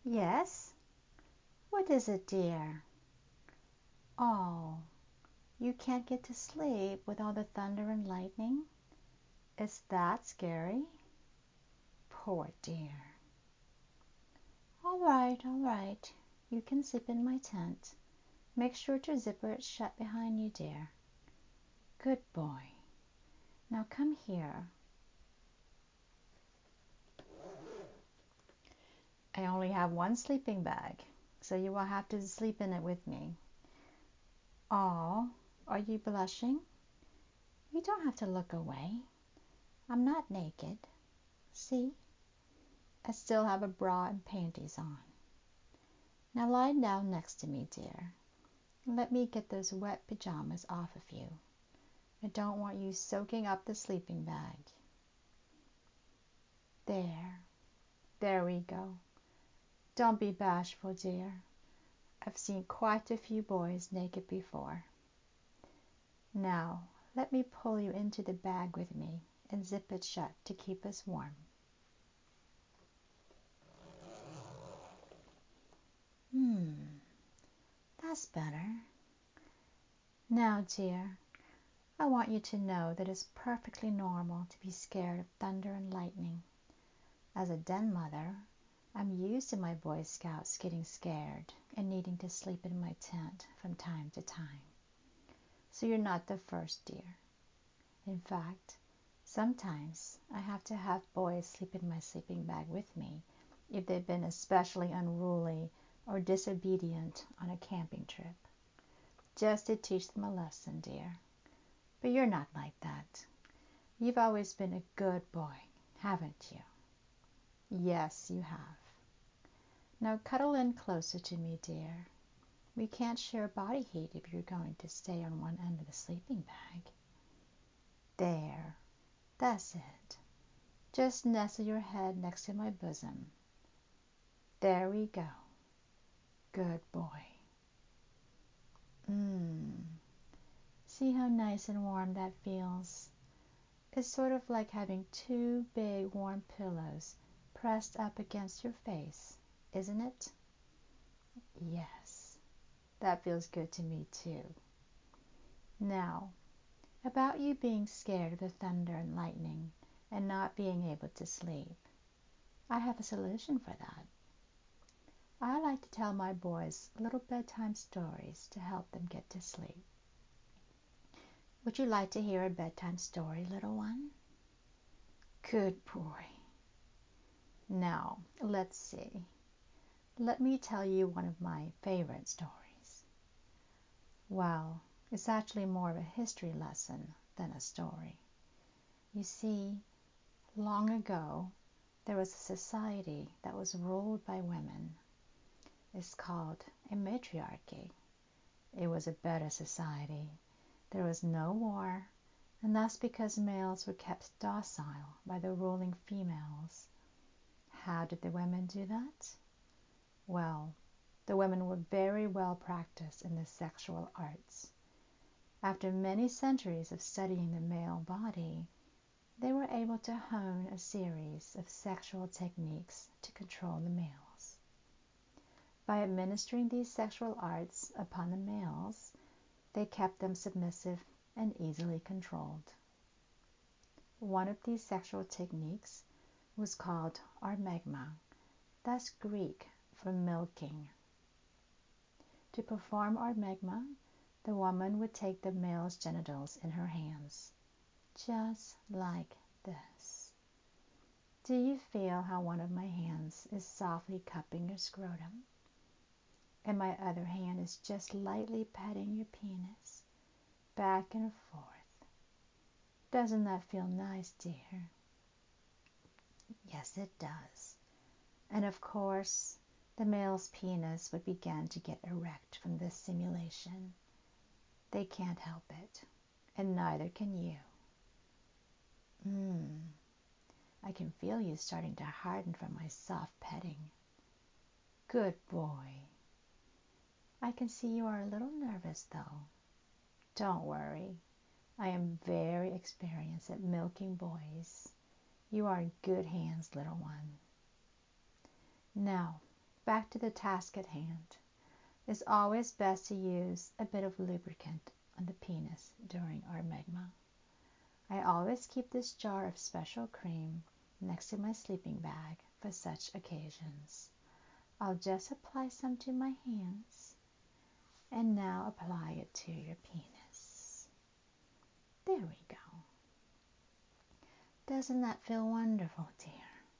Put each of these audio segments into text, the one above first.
Yes? What is it, dear? Oh, you can't get to sleep with all the thunder and lightning? Is that scary? Poor dear. All right. You can sleep in my tent. Make sure to zipper it shut behind you, dear. Good boy. Now come here. I only have one sleeping bag, so you will have to sleep in it with me. Oh, are you blushing? You don't have to look away. I'm not naked. See? I still have a bra and panties on. Now lie down next to me, dear. Let me get those wet pajamas off of you. I don't want you soaking up the sleeping bag. There we go. Don't be bashful, dear. I've seen quite a few boys naked before. Now, let me pull you into the bag with me and zip it shut to keep us warm. That's better. Now, dear, I want you to know that it's perfectly normal to be scared of thunder and lightning. As a den mother, I'm used to my Boy Scouts getting scared and needing to sleep in my tent from time to time. So you're not the first, dear. In fact, sometimes I have to have boys sleep in my sleeping bag with me if they've been especially unruly or disobedient on a camping trip. Just to teach them a lesson, dear. But you're not like that. You've always been a good boy, haven't you? Yes, you have. Now cuddle in closer to me, dear. We can't share body heat if you're going to stay on one end of the sleeping bag. There, that's it. Just nestle your head next to my bosom. There we go. Good boy. See how nice and warm that feels? It's sort of like having two big warm pillows pressed up against your face, isn't it? Yes, that feels good to me too. Now, about you being scared of the thunder and lightning and not being able to sleep, I have a solution for that. I like to tell my boys little bedtime stories to help them get to sleep. Would you like to hear a bedtime story, little one? Good boy. Now, let's see. Let me tell you one of my favorite stories. Well, it's actually more of a history lesson than a story. You see, long ago, there was a society that was ruled by women. It's called a matriarchy. It was a better society. There was no war, and that's because males were kept docile by the ruling females. How did the women do that? Well, the women were very well practiced in the sexual arts. After many centuries of studying the male body, they were able to hone a series of sexual techniques to control the males. By administering these sexual arts upon the males, they kept them submissive and easily controlled. One of these sexual techniques was called armegma. That's Greek for milking. To perform armegma, the woman would take the male's genitals in her hands, just like this. Do you feel how one of my hands is softly cupping your scrotum? And my other hand is just lightly patting your penis, back and forth. Doesn't that feel nice, dear? Yes, it does. And of course, the male's penis would begin to get erect from this simulation. They can't help it, and neither can you. I can feel you starting to harden from my soft petting. Good boy. I can see you are a little nervous, though. Don't worry. I am very experienced at milking boys. You are in good hands, little one. Now, Back to the task at hand. It's always best to use a bit of lubricant on the penis during our megma. I always keep this jar of special cream next to my sleeping bag for such occasions. I'll just apply some to my hands and now apply it to your penis. There we go. Doesn't that feel wonderful, dear?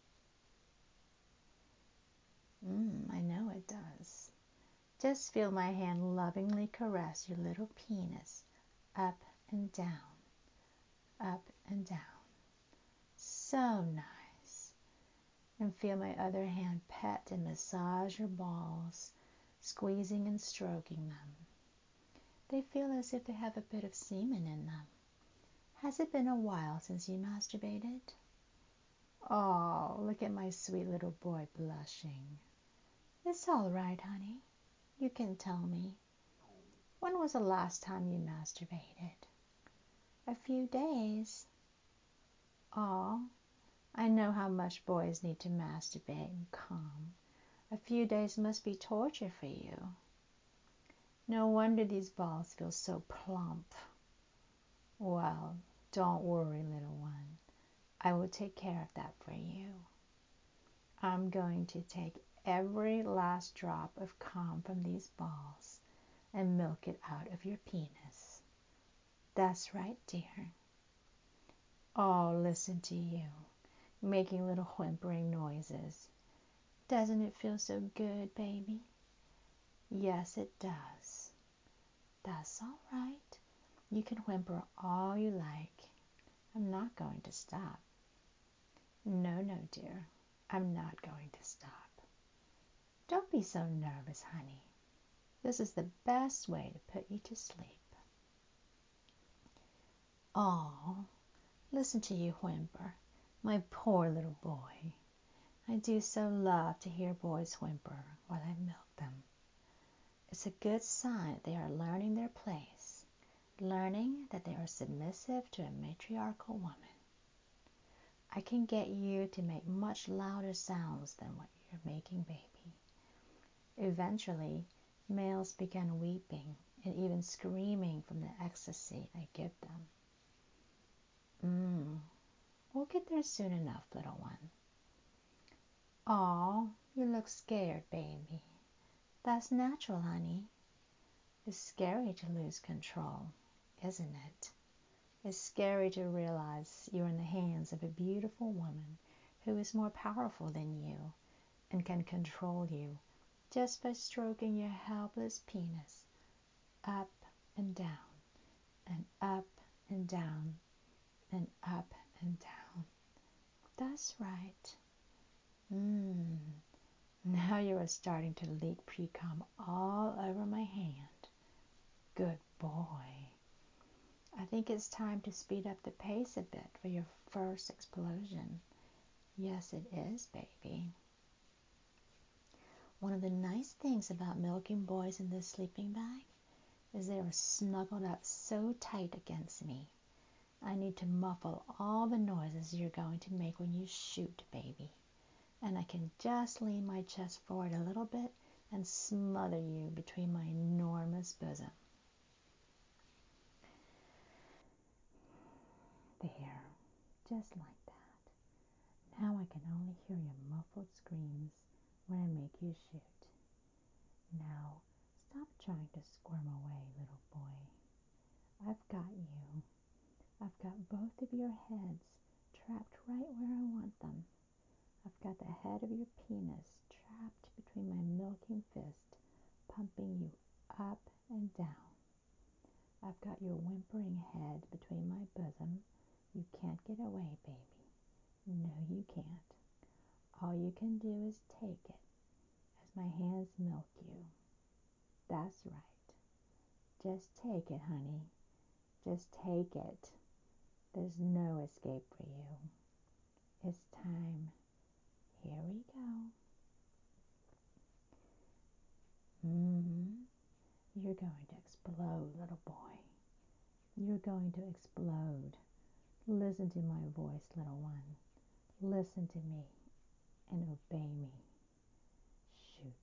I know it does. Just feel my hand lovingly caress your little penis up and down, up and down. So nice. And feel my other hand pet and massage your balls, squeezing and stroking them. They feel as if they have a bit of semen in them. Has it been a while since you masturbated? Oh, look at my sweet little boy blushing. It's all right, honey. You can tell me. When was the last time you masturbated? A few days. Oh, I know how much boys need to masturbate and come. A few days must be torture for you. No wonder these balls feel so plump. Well, don't worry, little one. I will take care of that for you. I'm going to take every last drop of cum from these balls and milk it out of your penis. That's right, dear. Oh, listen to you, making little whimpering noises. Doesn't it feel so good, baby? Yes, it does. That's all right. You can whimper all you like. I'm not going to stop. No, dear. I'm not going to stop. Don't be so nervous, honey. This is the best way to put you to sleep. Oh, listen to you whimper, my poor little boy. I do so love to hear boys whimper while I milk them. It's a good sign that they are learning their place, learning that they are submissive to a matriarchal woman. I can get you to make much louder sounds than what you're making, baby. Eventually, males begin weeping and even screaming from the ecstasy I give them. We'll get there soon enough, little one. Aw, you look scared, baby. That's natural, honey. It's scary to lose control, isn't it? It's scary to realize you're in the hands of a beautiful woman who is more powerful than you and can control you just by stroking your helpless penis up and down and up and down and up and down. That's right. Now you are starting to leak pre-cum all over my hand. Good boy. I think it's time to speed up the pace a bit for your first explosion. Yes, it is, baby. One of the nice things about milking boys in this sleeping bag is they are snuggled up so tight against me. I need to muffle all the noises you're going to make when you shoot, baby. And I can just lean my chest forward a little bit and smother you between my enormous bosom. There, just like that. Now I can only hear your muffled screams when I make you shoot. Now, stop trying to squirm away, little boy. I've got you. I've got both of your heads trapped right where I want them. I've got the head of your penis trapped between my milking fist, pumping you up and down. I've got your whimpering head between my bosom. You can't get away, baby. No, you can't. All you can do is take it as my hands milk you. That's right. Just take it, honey. Just take it. There's no escape for you. It's time. Here we go. You're going to explode, little boy. You're going to explode. Listen to my voice, little one. Listen to me and obey me. Shoot.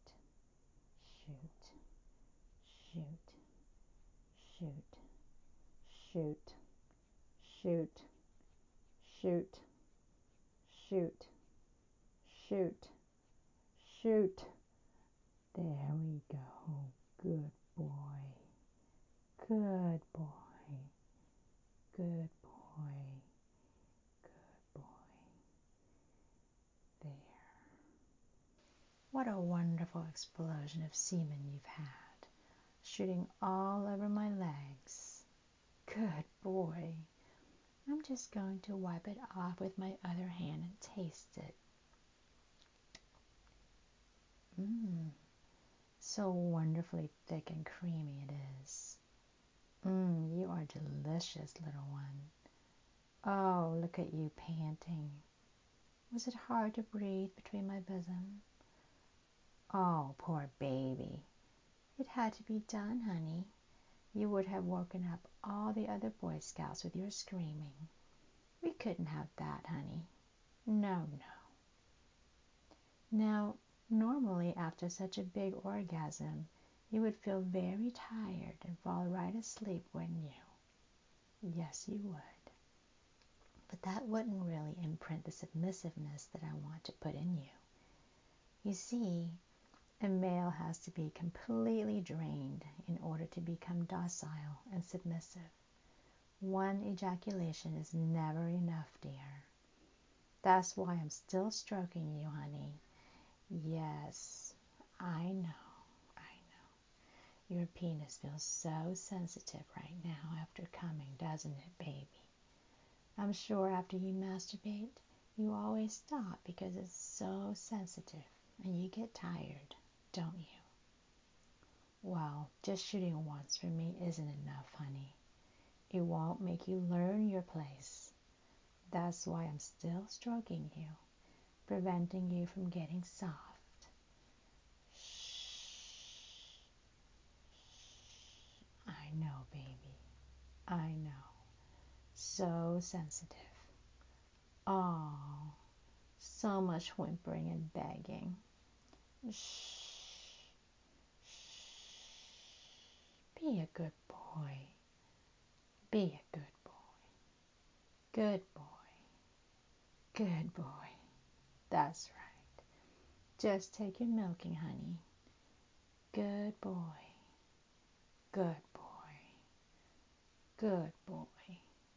Shoot, shoot, shoot, shoot, shoot, shoot. There we go. Good boy. Good boy. Good boy. Good boy. There. What a wonderful explosion of semen you've had, shooting all over my legs. Good boy. I'm just going to wipe it off with my other hand and taste it. So wonderfully thick and creamy it is. You are delicious, little one. Oh, look at you panting. Was it hard to breathe between my bosom? Oh, poor baby. It had to be done, honey. You would have woken up all the other Boy Scouts with your screaming. We couldn't have that, honey. No, no. Now, normally after such a big orgasm, you would feel very tired and fall right asleep, wouldn't you? Yes, you would. But that wouldn't really imprint the submissiveness that I want to put in you. You see, a male has to be completely drained in order to become docile and submissive. One ejaculation is never enough, dear. That's why I'm still stroking you, honey. Yes, I know. Your penis feels so sensitive right now after coming, doesn't it, baby? I'm sure after you masturbate, you always stop because it's so sensitive and you get tired, don't you? Well, just shooting once for me isn't enough, honey. It won't make you learn your place. That's why I'm still stroking you, preventing you from getting soft. Shh. I know, baby. I know. So sensitive. Oh, so much whimpering and begging. Shh. Be a good boy. Be a good boy. Good boy. Good boy. That's right. Just take your milking, honey. Good boy. Good boy. Good boy.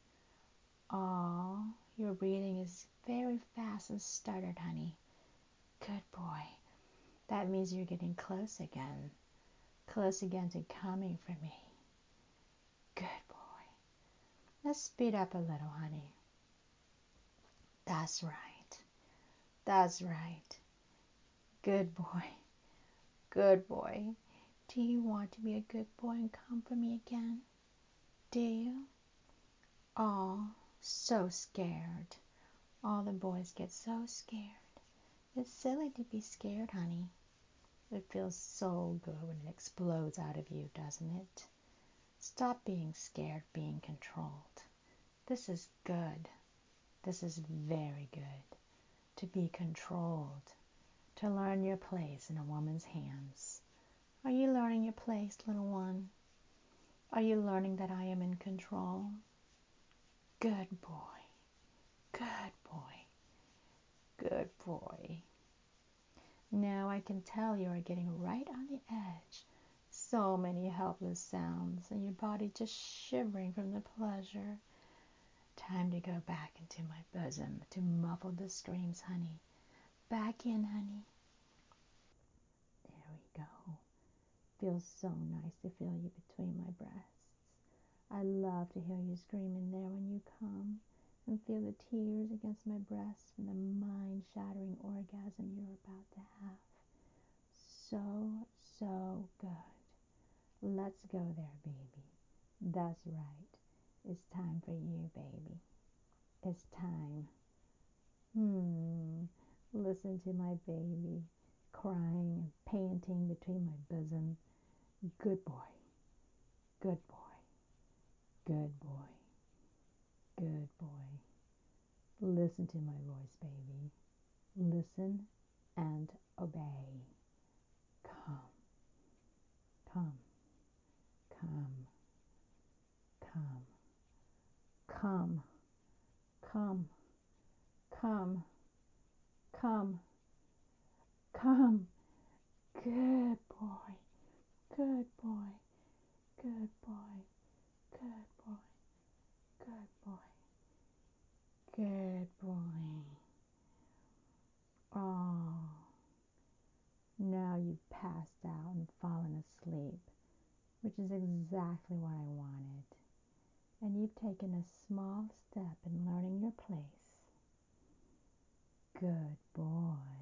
Oh, your breathing is very fast and stuttered, honey. Good boy. That means you're getting close again. Close again to coming for me. Good boy. Let's speed up a little, honey. That's right. That's right. Good boy. Good boy. Do you want to be a good boy and come for me again? Do you? Oh, so scared. All the boys get so scared. It's silly to be scared, honey. It feels so good when it explodes out of you, doesn't it? Stop being scared, being controlled. This is good. This is very good. To be controlled. To learn your place in a woman's hands. Are you learning your place, little one? Are you learning that I am in control? Good boy. Good boy. Good boy. Now I can tell you are getting right on the edge. So many helpless sounds, and your body just shivering from the pleasure. Time to go back into my bosom to muffle the screams, honey. Back in, honey. There we go. Feels so nice to feel you between my breasts. I love to hear you scream in there when you come and feel the tears against my breast from the mind-shattering orgasm you're about to have. So good. Let's go there, baby. That's right. It's time for you, baby. It's time. Listen to my baby crying and panting between my bosom. Good boy. Good boy. Good boy. Good boy. Listen to my voice, baby. Listen and obey. Come. Come. Come. Come. Come, come, come, come. Good boy, good boy, good boy, good boy, good boy, good boy. Oh, now you've passed out and fallen asleep, which is exactly what I wanted. And you've taken a small step in learning your place. Good boy.